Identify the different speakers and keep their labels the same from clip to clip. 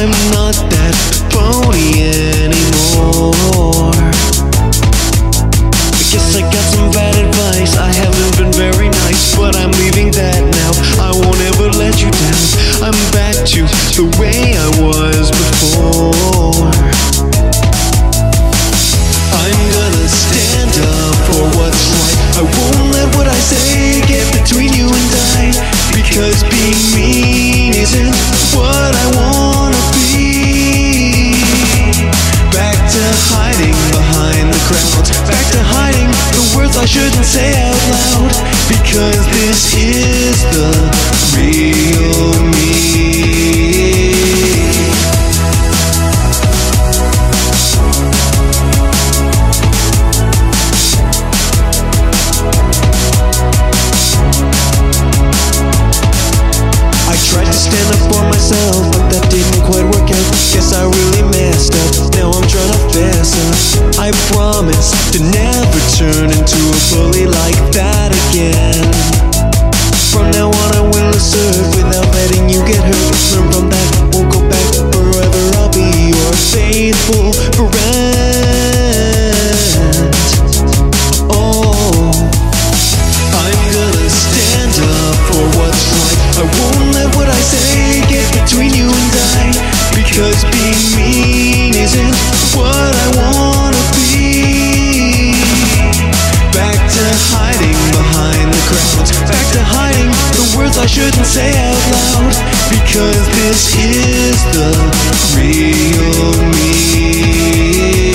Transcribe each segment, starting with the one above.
Speaker 1: I'm not that phony anymore. I guess I got some bad advice. I haven't been very nice, but I'm leaving that now. I won't ever let you down. I'm back to the way I was before. I'm gonna stand up for what's right. I won't let what I say get between you and I, because being mean isn't what I wanna be. Back to hiding behind the crowd, back to hiding the words I shouldn't say out loud, because this is the real me. Tried to stand up for myself, but that didn't quite work out. Guess I really messed up, now I'm trying to fess up. I promise to never turn into a bully like that again. From now on I will assert without letting you get hurt. Learn from that, won't go back forever. I'll be your faithful friend. Oh, I'm gonna stand up for what's right. I won't let what I say get between you and I, because being mean isn't what I wanna be. Back to hiding behind the crowds, back to hiding the words I shouldn't say out loud, because this is the real me.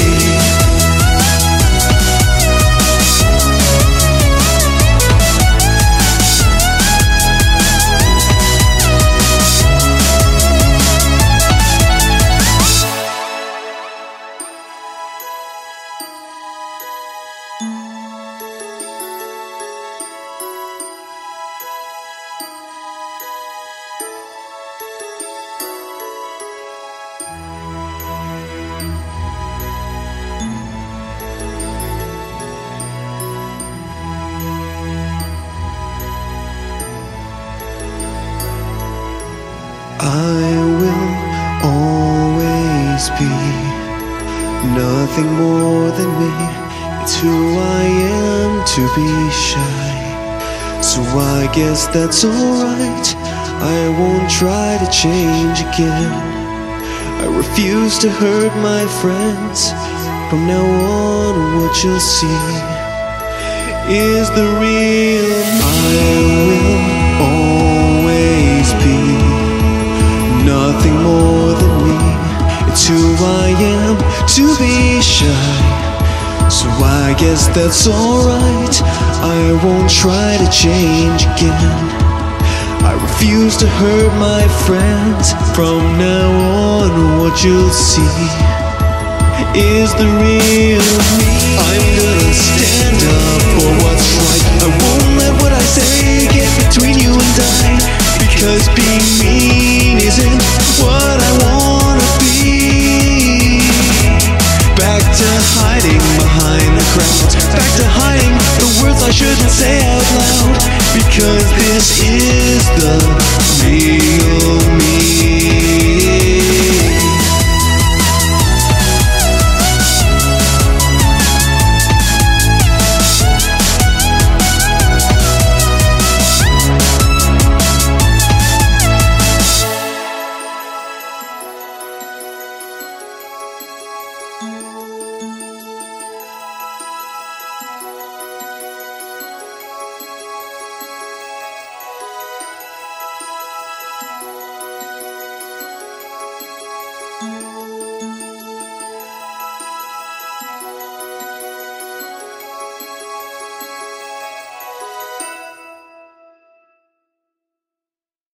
Speaker 1: I will always be nothing more than me. It's who I am to be shy, so I guess that's alright. I won't try to change again. I refuse to hurt my friends. From now on what you'll see is the real me. I will always be nothing more than me. It's who I am to be shy, so I guess that's alright. I won't try to change again. I refuse to hurt my friends. From now on what you'll see is the real me. I'm gonna stand up for what's right. I won't let what I say get between you and I, because being mean isn't what I wanna be. Back to hiding behind the crowds, back to hiding the words I shouldn't say out loud, because this is